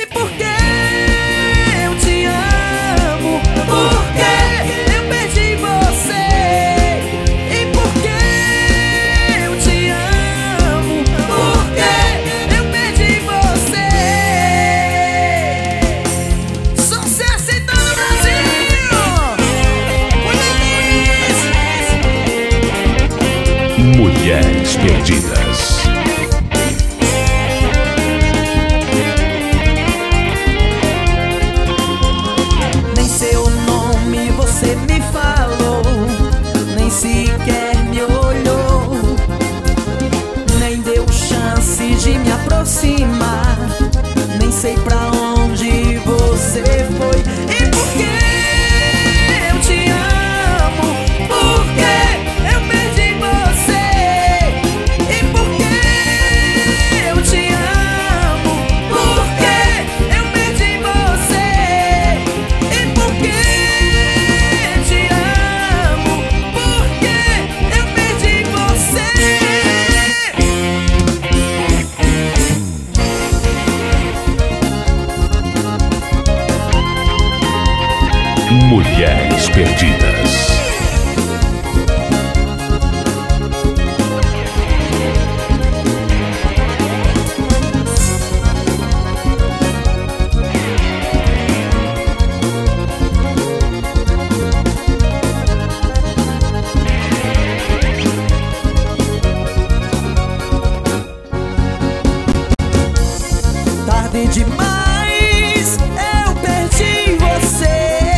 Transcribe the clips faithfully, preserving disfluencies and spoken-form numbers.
E por que eu te amo? Por que eu perdi você? E por que eu te amo? Por que eu perdi você? Sucesso em todo o Brasil! Mulheres Perdidas. Nem seu nome você me falou, nem sequer me olhou, nem deu chance de me aproximar. Nem sei pra onde você foi. E por que eu te amo? Por que eu perdi você? E por que eu te amo? Por que eu perdi você? E por que te amo? Por que eu perdi você? Mulheres Perdidas. Tarde demais, eu perdi você.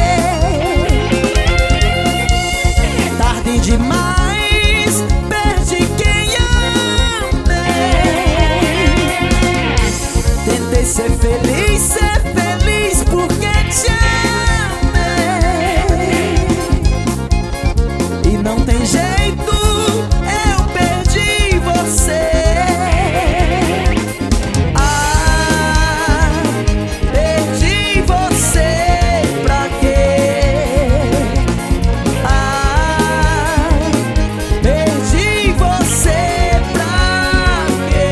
Tarde demais, perdi quem amei. Tentei ser feliz, ser feliz porque te amei. E não tem jeito, eu perdi você. Ah, perdi você pra quê? Ah, perdi você pra quê?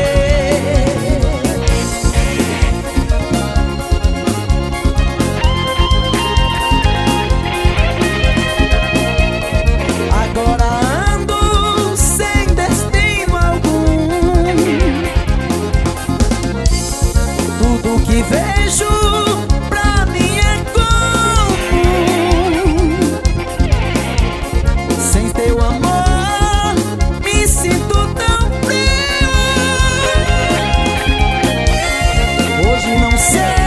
Agora ando sem destino algum. Tudo que vejo pra mim é comum. Sem teu amor me sinto tão frio. Hoje não sei